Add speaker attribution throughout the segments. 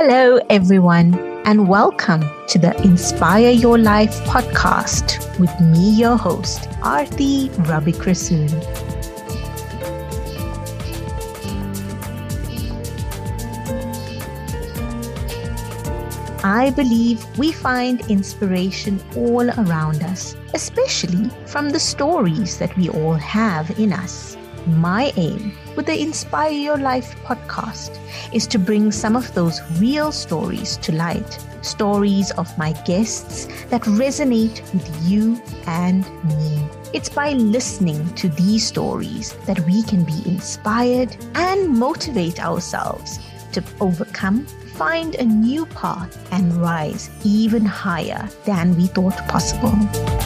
Speaker 1: Hello, everyone, and welcome to the Inspire Your Life podcast with me, your host, Aarti Ravikrasoon. I believe we find inspiration all around us, especially from the stories that we all have in us. My aim with the Inspire Your Life podcast is to bring some of those real stories to light, stories of my guests that resonate with you and me. It's by listening to these stories that we can be inspired and motivate ourselves to overcome, find a new path, and rise even higher than we thought possible.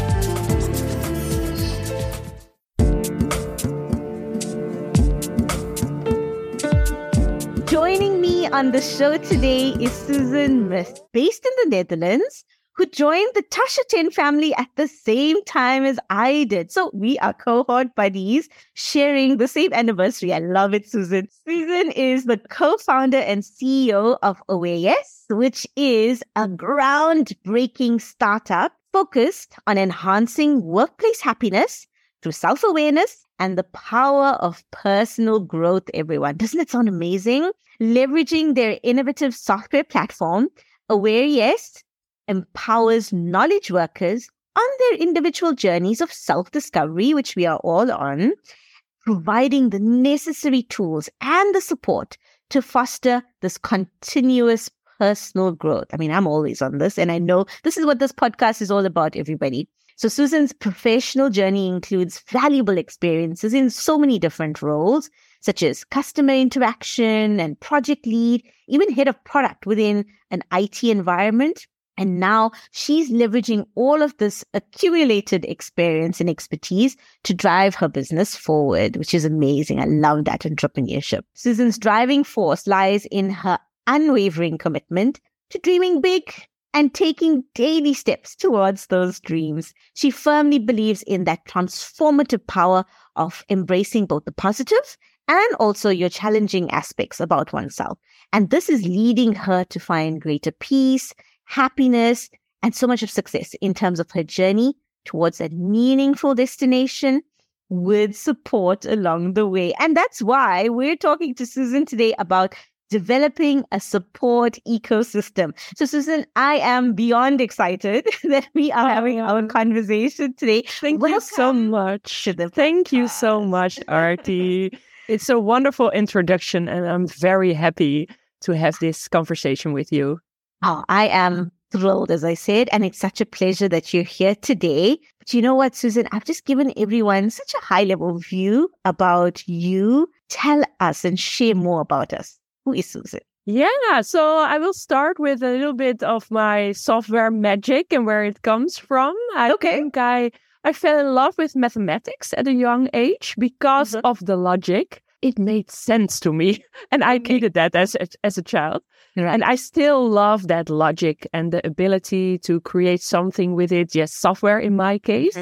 Speaker 1: Joining me on the show today is Susan Mist, based in the Netherlands, who joined the Tasha 10 family at the same time as I did. So we are cohort buddies sharing the same anniversary. I love it, Susan. Susan is the co-founder and CEO of AwareYes, which is a groundbreaking startup focused on enhancing workplace happiness through self-awareness and the power of personal growth, everyone. Doesn't it sound amazing? Leveraging their innovative software platform, AwareYes empowers knowledge workers on their individual journeys of self-discovery, which we are all on, providing the necessary tools and the support to foster this continuous personal growth. I mean, I'm always on this, and I know this is what this podcast is all about, everybody. So Susan's professional journey includes valuable experiences in so many different roles, such as customer interaction and project lead, even head of product within an IT environment. And now she's leveraging all of this accumulated experience and expertise to drive her business forward, which is amazing. I love that entrepreneurship. Susan's driving force lies in her unwavering commitment to dreaming big and taking daily steps towards those dreams. She firmly believes in that transformative power of embracing both the positive and also your challenging aspects about oneself. And this is leading her to find greater peace, happiness, and so much of success in terms of her journey towards that meaningful destination with support along the way. And that's why we're talking to Susan today about developing a support ecosystem. So Susan, I am beyond excited that we are having our conversation today.
Speaker 2: Thank you so much. Thank you so much, Aarti. It's a wonderful introduction, and I'm very happy to have this conversation with you.
Speaker 1: Oh, I am thrilled, as I said, and it's such a pleasure that you're here today. But you know what, Susan? I've just given everyone such a high-level view about you. Tell us and share more about us. Who is Susan?
Speaker 2: Yeah, so I will start with a little bit of my software magic and where it comes from. I think I fell in love with mathematics at a young age because of the logic. It made sense to me, and I needed that as a child. Right. And I still love that logic and the ability to create something with it. Yes, software in my case.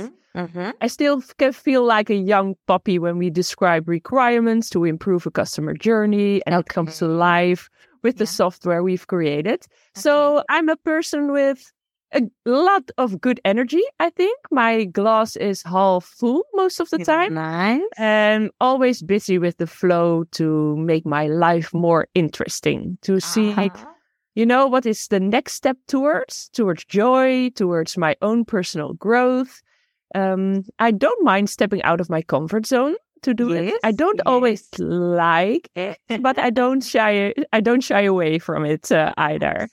Speaker 2: I still can feel like a young puppy when we describe requirements to improve a customer journey, and it comes to life with the software we've created. So I'm a person with a lot of good energy, I think. My glass is half full most of the time.
Speaker 1: Nice.
Speaker 2: And always busy with the flow to make my life more interesting, to see, what is the next step towards joy, towards my own personal growth. I don't mind stepping out of my comfort zone to do it. I don't always like it, but I don't shy away from it either.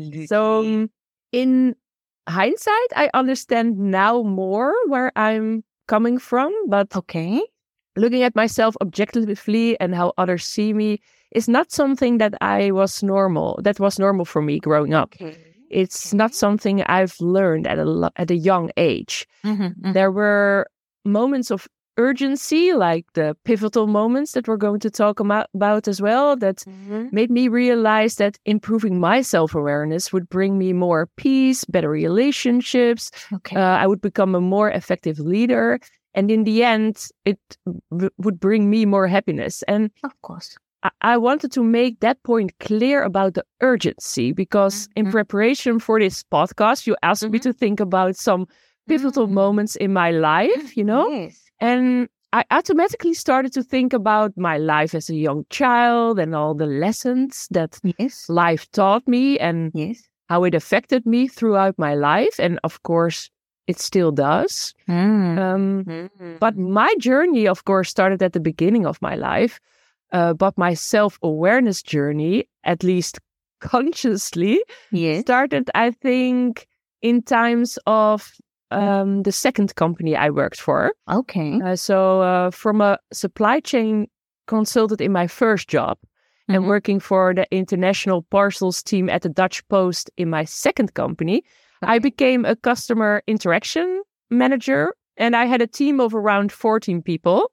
Speaker 2: So in hindsight, I understand now more where I'm coming from, but looking at myself objectively and how others see me is not something that was normal for me growing up. It's not something I've learned at a young age. There were moments of urgency, like the pivotal moments that we're going to talk about as well, that made me realize that improving my self-awareness would bring me more peace, better relationships. I would become a more effective leader. And in the end, it would bring me more happiness. And
Speaker 1: of course,
Speaker 2: I wanted to make that point clear about the urgency, because in preparation for this podcast, you asked me to think about some pivotal moments in my life,
Speaker 1: Yes.
Speaker 2: and I automatically started to think about my life as a young child and all the lessons that life taught me and how it affected me throughout my life. And of course, it still does. But my journey, of course, started at the beginning of my life. But my self-awareness journey, at least consciously, started, I think, in times of the second company I worked for.
Speaker 1: Okay.
Speaker 2: So from a supply chain consultant in my first job and working for the international parcels team at the Dutch Post in my second company, I became a customer interaction manager, and I had a team of around 14 people.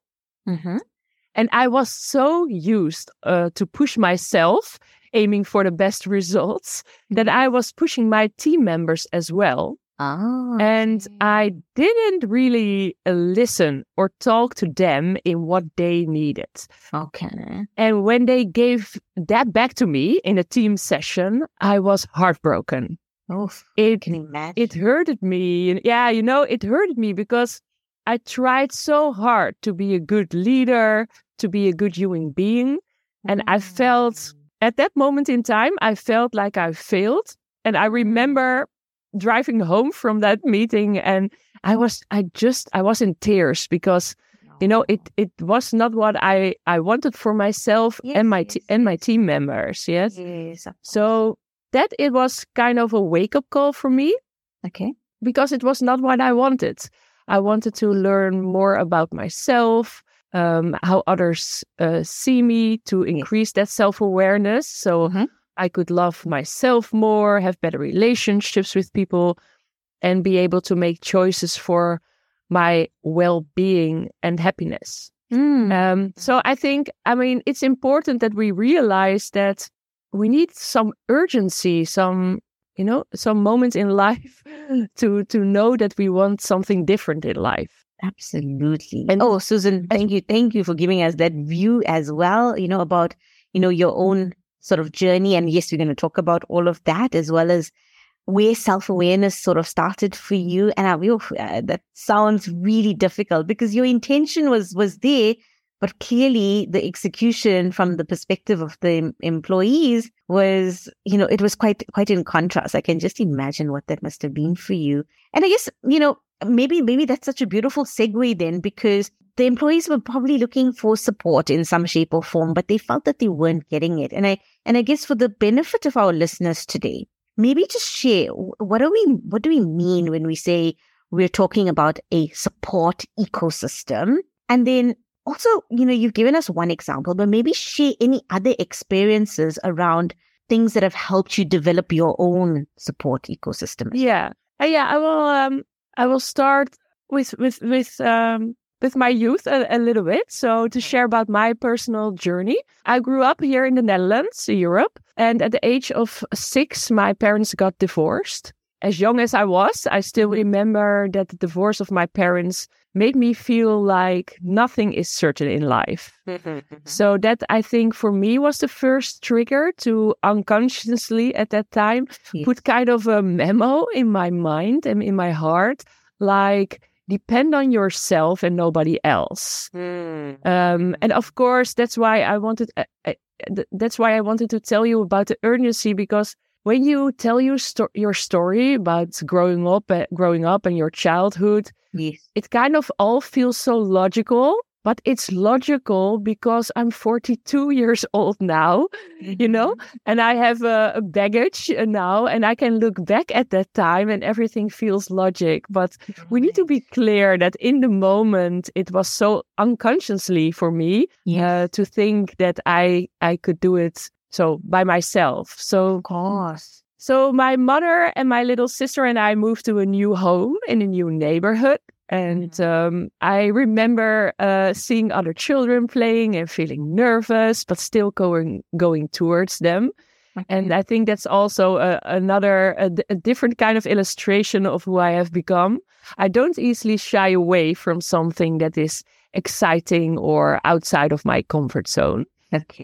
Speaker 2: And I was so used to push myself, aiming for the best results, that I was pushing my team members as well. And I didn't really listen or talk to them in what they needed.
Speaker 1: Okay.
Speaker 2: And when they gave that back to me in a team session, I was heartbroken.
Speaker 1: Oh, I can imagine.
Speaker 2: It hurted me. Yeah, it hurted me because I tried so hard to be a good leader, to be a good human being. And I felt, at that moment in time, I felt like I failed. And I remember driving home from that meeting, and I was in tears because, it was not what I wanted for myself and my team members. Yes. So that it was kind of a wake-up call for me.
Speaker 1: Okay.
Speaker 2: Because it was not what I wanted. I wanted to learn more about myself, how others see me, to increase that self-awareness. So I could love myself more, have better relationships with people, and be able to make choices for my well-being and happiness. So I think, it's important that we realize that we need some urgency, some moments in life to know that we want something different in life.
Speaker 1: Absolutely. And Susan, thank you for giving us that view as well, about, your own sort of journey. And yes, we're going to talk about all of that, as well as where self-awareness sort of started for you. And that sounds really difficult because your intention was there, but clearly the execution from the perspective of the employees was, it was quite in contrast. I can just imagine what that must have been for you. And I guess, maybe that's such a beautiful segue then, because the employees were probably looking for support in some shape or form, but they felt that they weren't getting it. And I guess for the benefit of our listeners today, maybe just share, what do we mean when we say we're talking about a support ecosystem? And then also, you've given us one example, but maybe share any other experiences around things that have helped you develop your own support ecosystem.
Speaker 2: Yeah. I will start with my youth a little bit. So to share about my personal journey, I grew up here in the Netherlands, Europe. And at the age of 6, my parents got divorced. As young as I was, I still remember that the divorce of my parents made me feel like nothing is certain in life. So that, I think, for me was the first trigger to unconsciously at that time put kind of a memo in my mind and in my heart, like, depend on yourself and nobody else. And of course, that's why I wanted to tell you about the urgency, because when you tell your story about growing up and your childhood, it kind of all feels so logical. But it's logical because I'm 42 years old now, and I have a baggage now, and I can look back at that time and everything feels logic. But we need to be clear that in the moment, it was so unconsciously for me to think that I could do it so by myself. So,
Speaker 1: of course.
Speaker 2: So my mother and my little sister and I moved to a new home in a new neighborhood. And I remember seeing other children playing and feeling nervous, but still going towards them. And I think that's also a different kind of illustration of who I have become. I don't easily shy away from something that is exciting or outside of my comfort zone.
Speaker 1: Okay.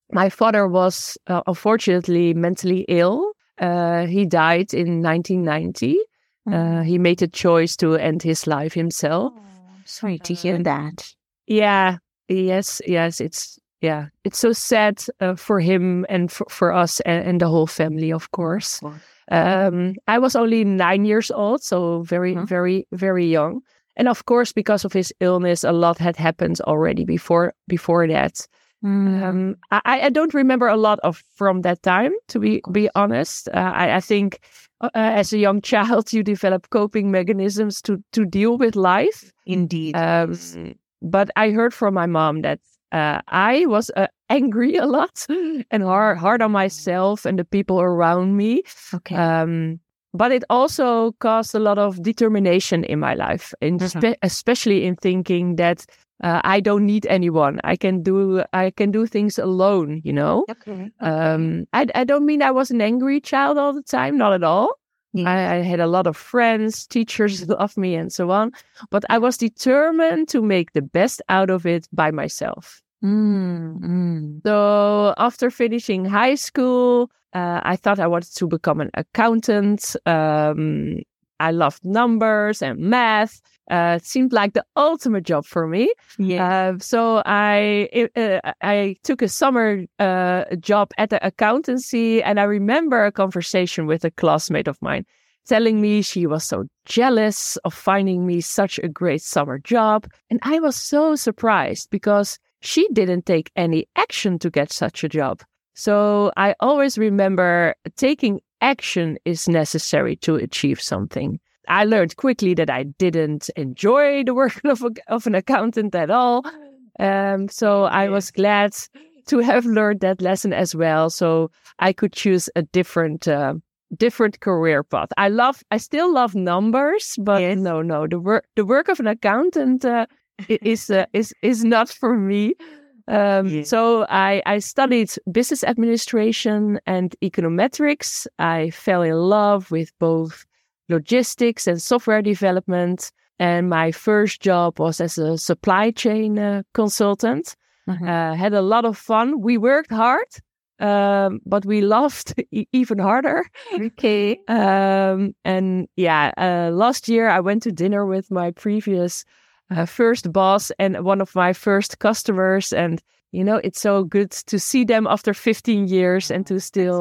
Speaker 2: my father was unfortunately mentally ill. He died in 1990. He made a choice to end his life himself.
Speaker 1: Oh, sorry to hear that.
Speaker 2: Yeah, yes. It's so sad for him and for us and the whole family, of course. I was only 9 years old, so very, very, very young. And of course, because of his illness, a lot had happened already before that. I don't remember a lot from that time, to be honest. I think as a young child, you develop coping mechanisms to deal with life.
Speaker 1: Indeed.
Speaker 2: But I heard from my mom that I was angry a lot and hard on myself and the people around me.
Speaker 1: Okay.
Speaker 2: But it also caused a lot of determination in my life, especially in thinking that I don't need anyone. I can do things alone, you know.
Speaker 1: Okay.
Speaker 2: I don't mean I was an angry child all the time, not at all. I had a lot of friends, teachers loved me and so on. But I was determined to make the best out of it by myself. So after finishing high school, I thought I wanted to become an accountant. I loved numbers and math. It seemed like the ultimate job for me. So I took a summer job at the accountancy, and I remember a conversation with a classmate of mine telling me she was so jealous of finding me such a great summer job. And I was so surprised because she didn't take any action to get such a job. So I always remember taking action is necessary to achieve something. I learned quickly that I didn't enjoy the work of an accountant at all. So I was glad to have learned that lesson as well. So I could choose a different career path. I still love numbers, but no, the work of an accountant is not for me. So I studied business administration and econometrics. I fell in love with both logistics and software development. And my first job was as a supply chain consultant. Had a lot of fun. We worked hard, but we laughed even harder.
Speaker 1: Okay.
Speaker 2: Last year I went to dinner with my previous first boss and one of my first customers, and it's so good to see them after 15 years and to still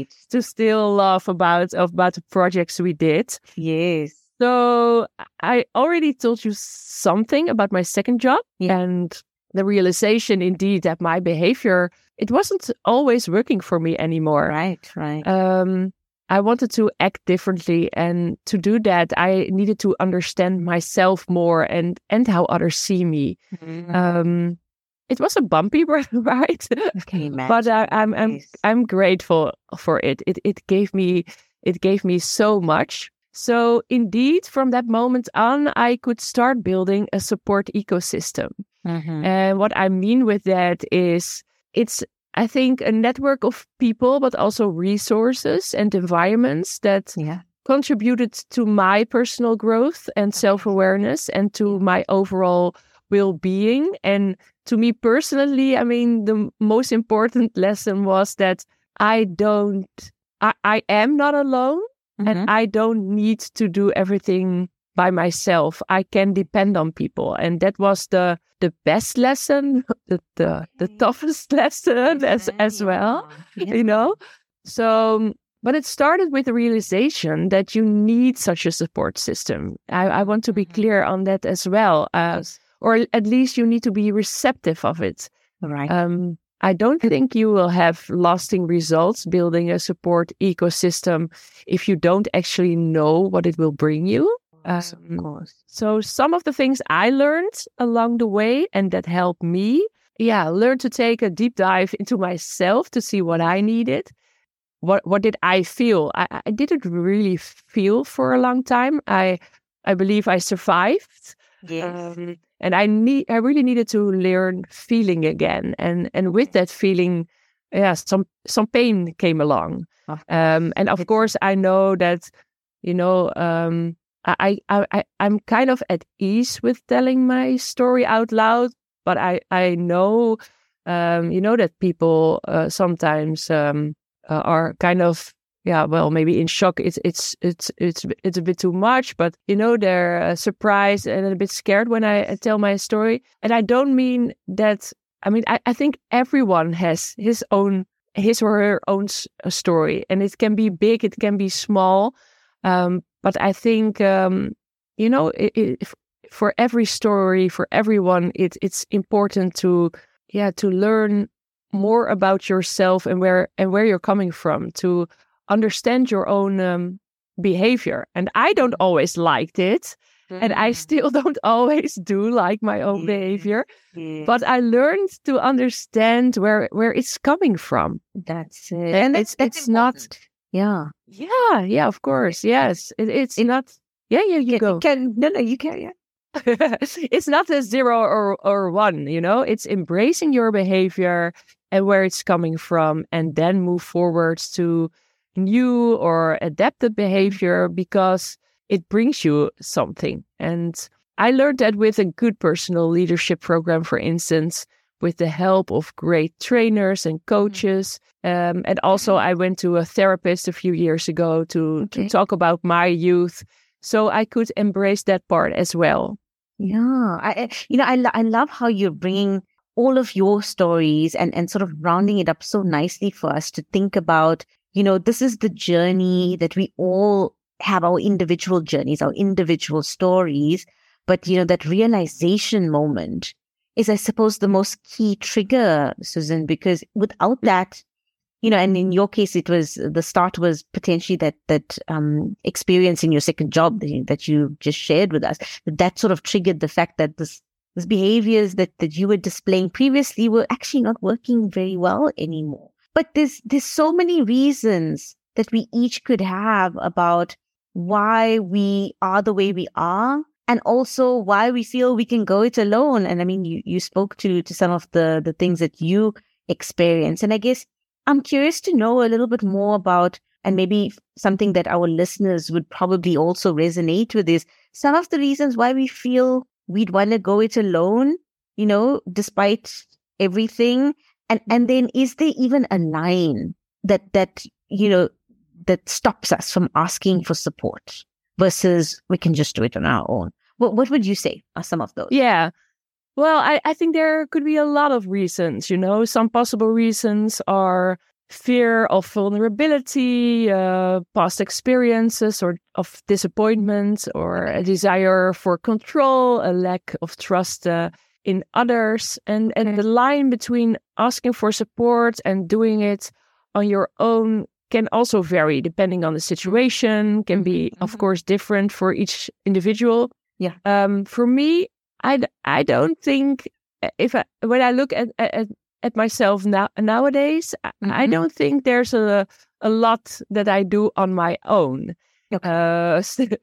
Speaker 2: laugh about the projects we did.
Speaker 1: Yes.
Speaker 2: So I already told you something about my second job and the realization indeed that my behavior, it wasn't always working for me anymore.
Speaker 1: Right.
Speaker 2: I wanted to act differently, and to do that, I needed to understand myself more and how others see me. It was a bumpy ride, but I'm grateful for it. It gave me so much. So indeed, from that moment on, I could start building a support ecosystem. And what I mean with that is, it's, I think, a network of people, but also resources and environments that contributed to my personal growth and self-awareness and to my overall well-being. And to me personally, I mean, the most important lesson was that I am not alone and I don't need to do everything by myself. I can depend on people. And that was the best lesson, the toughest lesson as well, So, but it started with the realization that you need such a support system. I want to be clear on that as well. Or at least you need to be receptive of it.
Speaker 1: Right.
Speaker 2: I don't think you will have lasting results building a support ecosystem if you don't actually know what it will bring you.
Speaker 1: Of course.
Speaker 2: So some of the things I learned along the way and that helped me, learn to take a deep dive into myself to see what I needed. What did I feel? I didn't really feel for a long time. I believe I survived.
Speaker 1: Yes.
Speaker 2: And I really needed to learn feeling again. And with that feeling, some pain came along. And of course, I know that, I'm kind of at ease with telling my story out loud, but I know You know that people sometimes are kind of, maybe in shock. It's a bit too much, but you know, they're surprised and a bit scared when I tell my story. And I don't mean that. I mean, I think everyone has his or her own story, and it can be big, it can be small. But I think, you know, for every story, for everyone, it's important to learn more about yourself and where you're coming from, to understand your own behavior. And I don't always liked it. And I still don't always do like my own behavior. But I learned to understand where it's coming from.
Speaker 1: That's it.
Speaker 2: And it's not.
Speaker 1: Yeah.
Speaker 2: Yeah, of course. Yes. It's not. Yeah, you go.
Speaker 1: You can. Yeah.
Speaker 2: It's not a 0 or 1, you know, it's embracing your behavior and where it's coming from, and then move forwards to new or adapted behavior because it brings you something. And I learned that with a good personal leadership program, for instance, with the help of great trainers and coaches. And also I went to a therapist a few years ago to talk about my youth, so I could embrace that part as well.
Speaker 1: Yeah, I love how you're bringing all of your stories and sort of rounding it up so nicely for us to think about, you know, this is the journey that we all have, our individual journeys, our individual stories. But, you know, that realization moment is, I suppose, the most key trigger, Susan, because without that, you know, and in your case, the start was potentially that experience in your second job that you just shared with us. That sort of triggered the fact that this behaviors that you were displaying previously were actually not working very well anymore. But there's so many reasons that we each could have about why we are the way we are, and also why we feel we can go it alone. And I mean, you spoke to some of the things that you experience. And I guess I'm curious to know a little bit more about, and maybe something that our listeners would probably also resonate with, is some of the reasons why we feel we'd want to go it alone, you know, despite everything. And then is there even a line that you know, that stops us from asking for support versus we can just do it on our own? What would you say are some of those?
Speaker 2: Yeah. Well, I think there could be a lot of reasons, you know. Some possible reasons are fear of vulnerability, past experiences or of disappointment, or a desire for control, a lack of trust in others. And the line between asking for support and doing it on your own can also vary depending on the situation, can be, of course, different for each individual.
Speaker 1: Yeah.
Speaker 2: For me, I don't think, when I look at myself nowadays, I don't think there's a lot that I do on my own.
Speaker 1: Okay.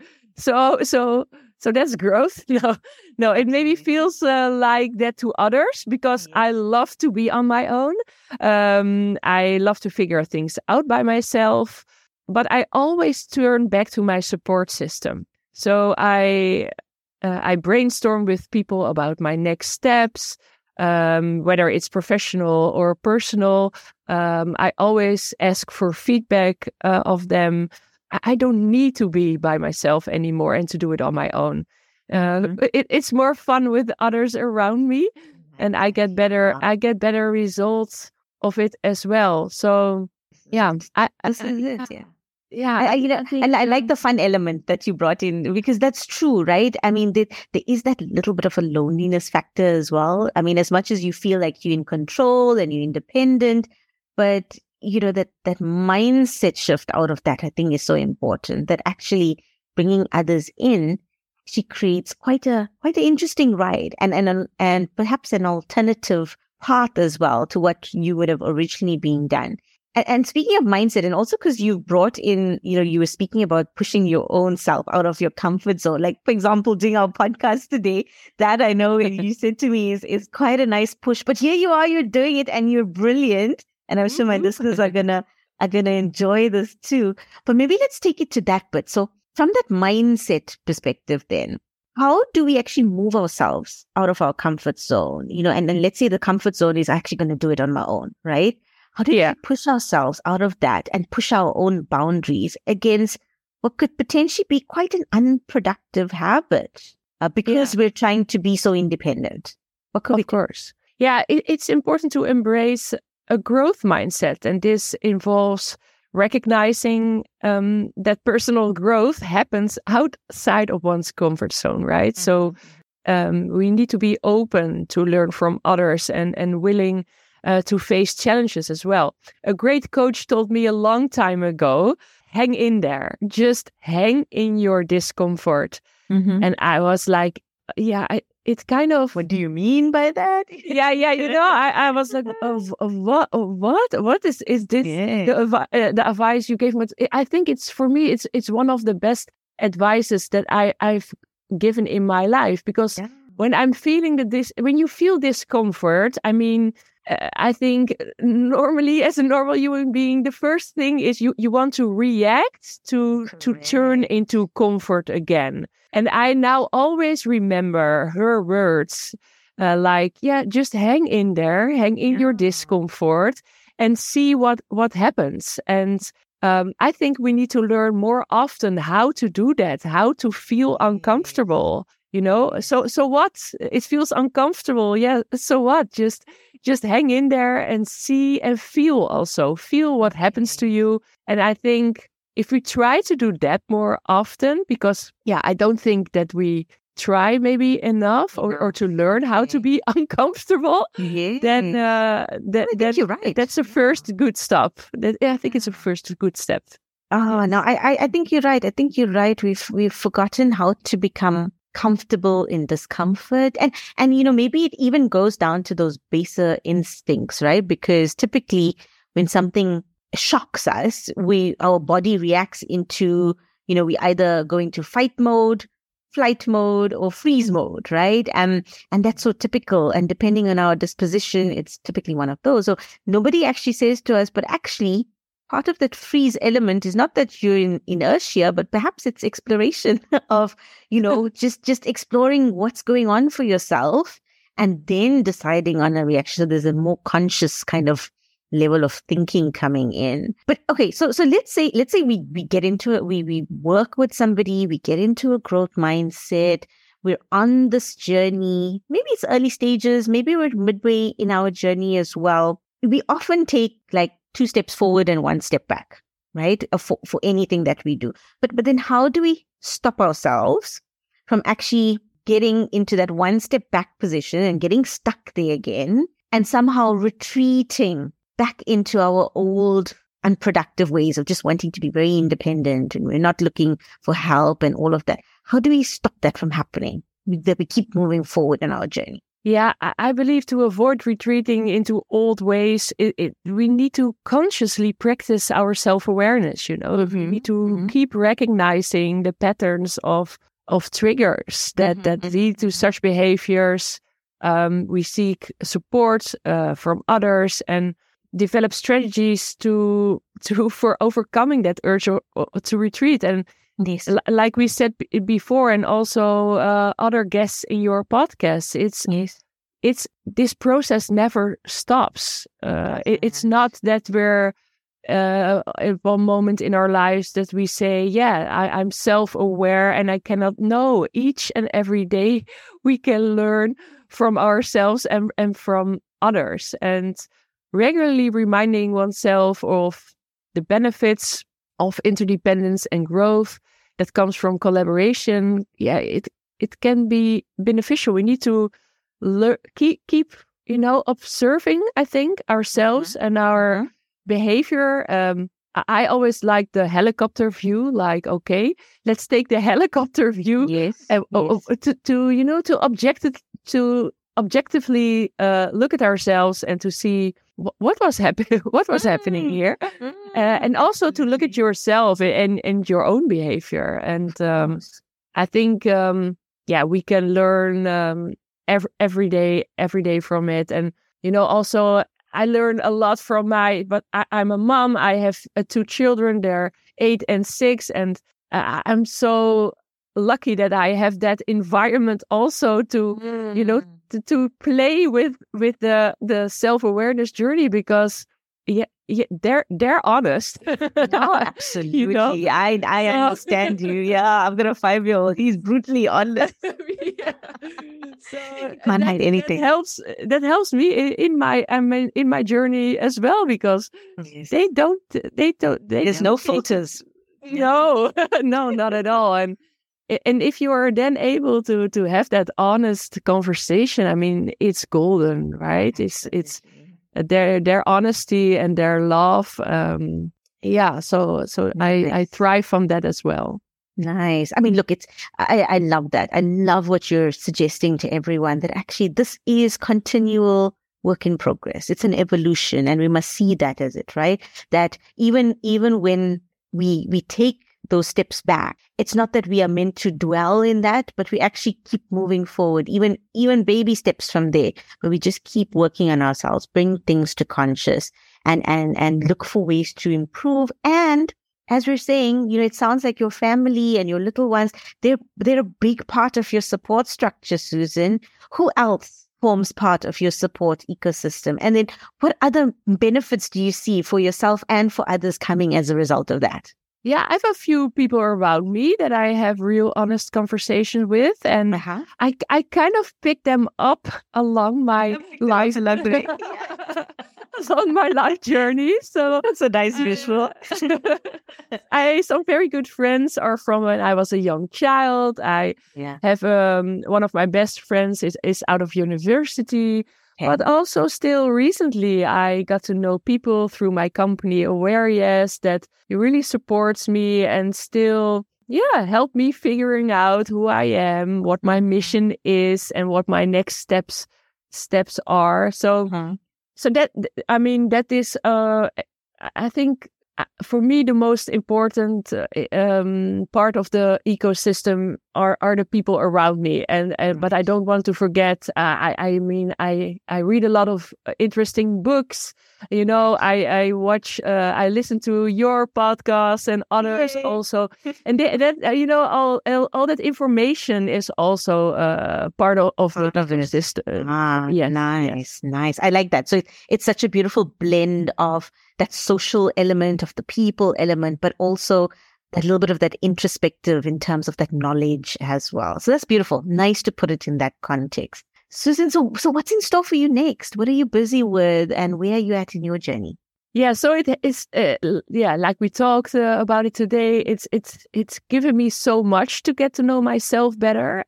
Speaker 2: So that's growth. No, it maybe feels like that to others because I love to be on my own. I love to figure things out by myself, but I always turn back to my support system. So I brainstorm with people about my next steps, whether it's professional or personal. I always ask for feedback of them. I don't need to be by myself anymore and to do it on my own. It's more fun with others around me, and I get better results of it as well. So yeah,
Speaker 1: This is it. Yeah.
Speaker 2: Yeah,
Speaker 1: I like the fun element that you brought in, because that's true, right? I mean, there is that little bit of a loneliness factor as well. I mean, as much as you feel like you're in control and you're independent, but you know, that mindset shift out of that, I think, is so important. That actually bringing others in actually creates quite an interesting ride, and perhaps an alternative path as well to what you would have originally been done. And speaking of mindset, and also because you brought in, you know, you were speaking about pushing your own self out of your comfort zone. Like, for example, doing our podcast today, that I know you said to me is quite a nice push. But here you are, you're doing it and you're brilliant. And I'm sure my listeners are gonna enjoy this too. But maybe let's take it to that bit. So from that mindset perspective then, how do we actually move ourselves out of our comfort zone? And then let's say the comfort zone is actually going to do it on my own, right? How do we push ourselves out of that and push our own boundaries against what could potentially be quite an unproductive habit because we're trying to be so independent? What could we do?
Speaker 2: Of course. Yeah, it's important to embrace a growth mindset. And this involves recognizing that personal growth happens outside of one's comfort zone, right? So we need to be open to learn from others and willing to face challenges as well. A great coach told me a long time ago, hang in there, just hang in your discomfort. And I was like, it's kind of...
Speaker 1: What do you mean by that?
Speaker 2: I was like, what is this? The advice you gave me? I think for me, it's one of the best advices that I've given in my life, because when I'm feeling when you feel discomfort, I mean, I think normally as a normal human being, the first thing is you want to react to turn into comfort again. And I now always remember her words just hang in there, hang in your discomfort and see what happens. And I think we need to learn more often how to do that, how to feel uncomfortable. So what? It feels uncomfortable. Yeah. So what? Just hang in there and see and feel what happens to you. And I think if we try to do that more often, because I don't think that we try maybe enough or to learn how to be uncomfortable, then
Speaker 1: you're right.
Speaker 2: That's a first good step. I think it's a first good step.
Speaker 1: Oh no, I think you're right. I think you're right. We've forgotten how to become comfortable in discomfort, and maybe it even goes down to those baser instincts, right? Because typically when something shocks us, our body reacts into, we either go into fight mode, flight mode, or freeze mode, right? And that's so typical. And depending on our disposition, it's typically one of those. So nobody actually says to us, but actually part of that freeze element is not that you're in inertia, but perhaps it's exploration of, just exploring what's going on for yourself and then deciding on a reaction. So there's a more conscious kind of level of thinking coming in. But okay, so let's say we get into it, we work with somebody, we get into a growth mindset, we're on this journey, maybe it's early stages, maybe we're midway in our journey as well. We often take like 2 steps forward and 1 step back, right? For anything that we do. But then how do we stop ourselves from actually getting into that 1 step back position and getting stuck there again and somehow retreating back into our old unproductive ways of just wanting to be very independent and we're not looking for help and all of that? How do we stop that from happening? That we keep moving forward in our journey?
Speaker 2: Yeah, I believe to avoid retreating into old ways, we need to consciously practice our self-awareness, We need to keep recognizing the patterns of triggers that lead to such behaviors. We seek support from others and develop strategies for overcoming that urge to retreat. And like we said before, and also other guests in your podcast, it's this process never stops. It's not that we're at one moment in our lives that we say, I'm self-aware and I cannot know. Each and every day we can learn from ourselves and from others, and regularly reminding oneself of the benefits of interdependence and growth that comes from collaboration. It can be beneficial. We need to keep observing, I think, ourselves and our behavior. I always like the helicopter view. Like, okay, let's take the helicopter view. To objectively look at ourselves and to see what was happening here, and also to look at yourself and your own behavior. And I think we can learn every day from it. And also I learn a lot from but I'm a mom. I have 2 children. They're 8 and 6, and I'm so lucky that I have that environment also to, to play with the self-awareness journey, because they're honest.
Speaker 1: No, absolutely. I understand you. Yeah, I've got a 5-year-old. He's brutally honest.
Speaker 2: Yeah. So
Speaker 1: Can't hide anything.
Speaker 2: That helps me in my journey as well, because they don't.
Speaker 1: There's no filters.
Speaker 2: No, no, not at all. And if you are then able to have that honest conversation, I mean, it's golden, right? It's their honesty and their love. So I thrive from that as well.
Speaker 1: Nice. I mean, look, I love that. I love what you're suggesting to everyone, that actually this is continual work in progress. It's an evolution, and we must see that as it, right? That even when we take those steps back, it's not that we are meant to dwell in that, but we actually keep moving forward, even baby steps from there, where we just keep working on ourselves, bring things to conscious, and look for ways to improve. And as we're saying, it sounds like your family and your little ones, they're a big part of your support structure, Susan. Who else forms part of your support ecosystem? And then what other benefits do you see for yourself and for others coming as a result of that?
Speaker 2: Yeah, I have a few people around me that I have real honest conversations with, and I kind of pick them up along my life. On my life journey. So
Speaker 1: that's a nice visual.
Speaker 2: Some very good friends are from when I was a young child. I have one of my best friends is out of university. Okay. But also still recently, I got to know people through my company, Aware Yes, that really supports me and still, help me figuring out who I am, what my mission is, and what my next steps are. So, so that is, I think, for me, the most important part of the ecosystem are the people around me, and but I don't want to forget. I read a lot of interesting books. I watch, I listen to your podcast and others also, and all that information is also part of the system.
Speaker 1: Nice. I like that. So it's such a beautiful blend of that social element, of the people element, but also that little bit of that introspective in terms of that knowledge as well. So that's beautiful. Nice to put it in that context. Susan, so what's in store for you next? What are you busy with, and where are you at in your journey?
Speaker 2: Yeah, so it is, like we talked about it today, it's given me so much to get to know myself better.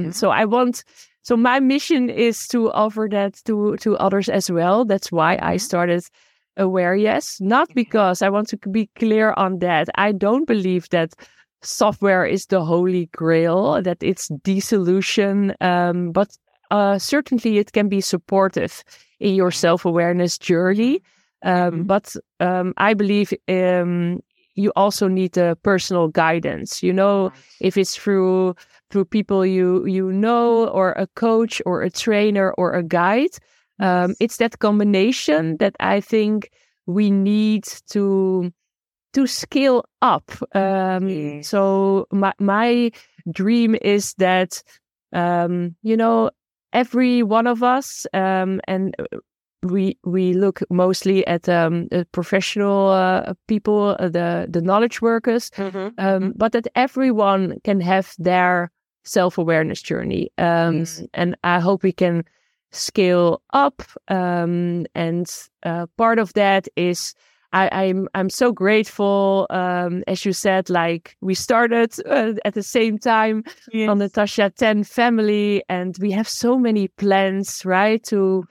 Speaker 2: So my mission is to offer that to others as well. That's why I started Aware Yes, not because I want to be clear on that. I don't believe that software is the holy grail, that it's the solution, but certainly it can be supportive in your self-awareness journey. But I believe you also need the personal guidance. If it's through people you know, or a coach or a trainer or a guide. It's that combination that I think we need to scale up. So my dream is that every one of us, and we look mostly at professional people, the knowledge workers, but that everyone can have their self-awareness journey, and I hope we can scale up, and part of that is I'm so grateful, as you said, like we started at the same time on the Tasha 10 family, and we have so many plans, right, to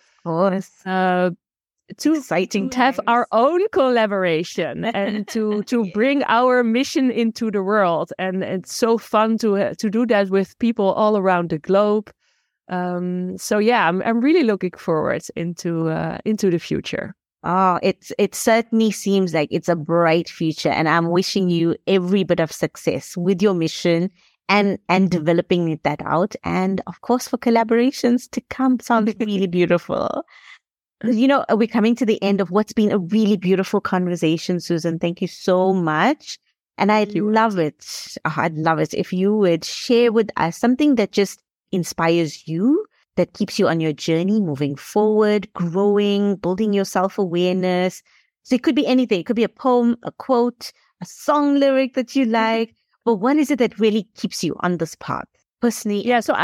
Speaker 2: exciting to have our own collaboration and to bring our mission into the world, and it's so fun to do that with people all around the globe. So yeah, I'm really looking forward into the future.
Speaker 1: Oh, it certainly seems like it's a bright future, and I'm wishing you every bit of success with your mission and developing that out, and of course for collaborations to come. Sounds really beautiful. We're coming to the end of what's been a really beautiful conversation, Susan. Thank you so much. And I love it. I'd love it if you would share with us something that just inspires you, that keeps you on your journey, moving forward, growing, building your self-awareness. So it could be anything. It could be a poem, a quote, a song lyric that you like. But what is it that really keeps you on this path? Personally,
Speaker 2: yeah. So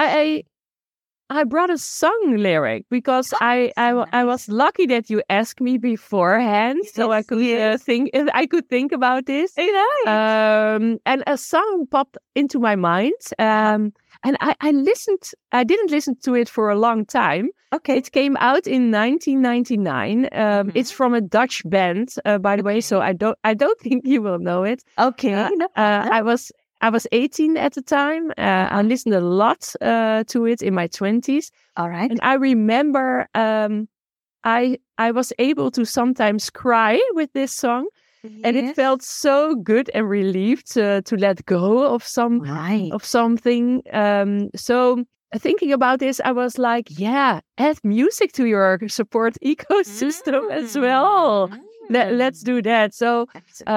Speaker 2: I brought a song lyric because I was lucky that you asked me beforehand, so I could think about this.
Speaker 1: Right.
Speaker 2: And a song popped into my mind. And I listened. I didn't listen to it for a long time.
Speaker 1: Okay.
Speaker 2: It came out in 1999. It's from a Dutch band, by the way. So I don't think you will know it.
Speaker 1: Okay.
Speaker 2: I was 18 at the time. I listened a lot to it in my 20s.
Speaker 1: All right.
Speaker 2: And I remember I was able to sometimes cry with this song. Yes. And it felt so good and relieved to let go of something. So thinking about this, I was like, yeah, add music to your support ecosystem as well. Let's do that. So,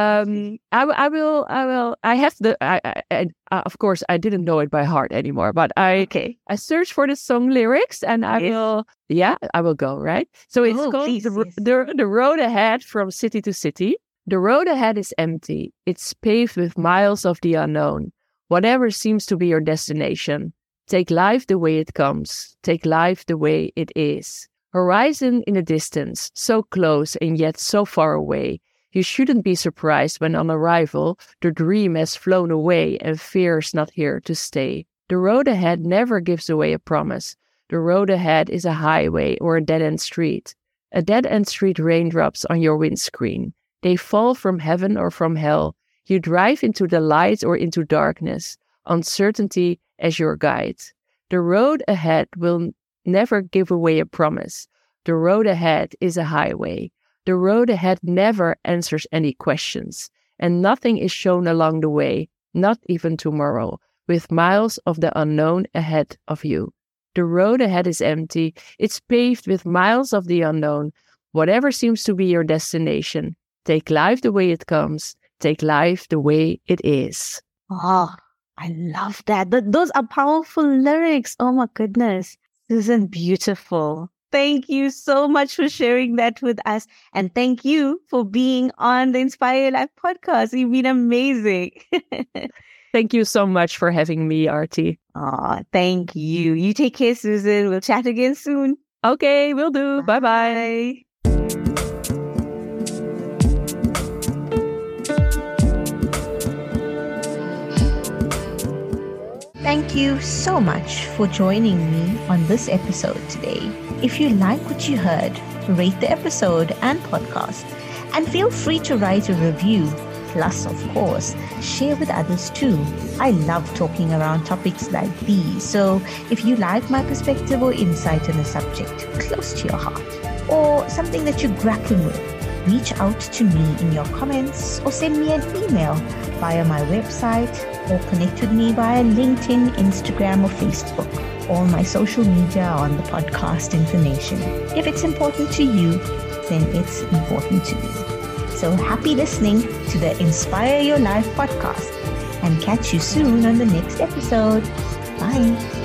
Speaker 2: I will. I have of course, I didn't know it by heart anymore, but I searched for the song lyrics, and I will go, right? So it's called the Road Ahead from City to City. The road ahead is empty. It's paved with miles of the unknown. Whatever seems to be your destination, take life the way it comes. Take life the way it is. Horizon in the distance, so close and yet so far away. You shouldn't be surprised when on arrival, the dream has flown away and fear's not here to stay. The road ahead never gives away a promise. The road ahead is a highway or a dead-end street. A dead-end street raindrops on your windscreen. They fall from heaven or from hell. You drive into the light or into darkness. Uncertainty as your guide. The road ahead will never give away a promise. The road ahead is a highway. The road ahead never answers any questions, and nothing is shown along the way, not even tomorrow, with miles of the unknown ahead of you. The road ahead is empty. It's paved with miles of the unknown. Whatever seems to be your destination, take life the way it comes. Take life the way it is.
Speaker 1: Oh, I love that. Those are powerful lyrics. Oh my goodness. Susan, beautiful. Thank you so much for sharing that with us. And thank you for being on the Inspire Your Life podcast. You've been amazing.
Speaker 2: Thank you so much for having me, Aarti.
Speaker 1: Oh, thank you. You take care, Susan. We'll chat again soon.
Speaker 2: Okay, will do. Bye-bye.
Speaker 1: Thank you so much for joining me on this episode today. If you like what you heard, rate the episode and podcast, and feel free to write a review. Plus, of course, share with others too. I love talking around topics like these, so if you like my perspective or insight on a subject close to your heart, or something that you're grappling with, reach out to me in your comments or send me an email via my website or connect with me via LinkedIn, Instagram, or Facebook. All my social media are on the podcast information. If it's important to you, then it's important to me. So happy listening to the Inspire Your Life podcast, and catch you soon on the next episode. Bye.